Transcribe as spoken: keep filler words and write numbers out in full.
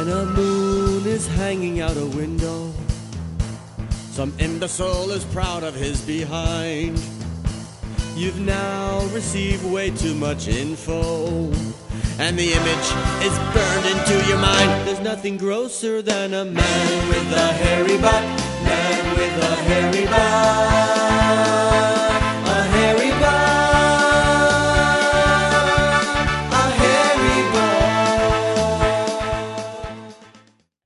when a moon is hanging out a window. Some imbecile is proud of his behind. You've now received way too much info, and the image is burned into your mind. There's nothing grosser than a man with a hairy butt, man with a hairy butt.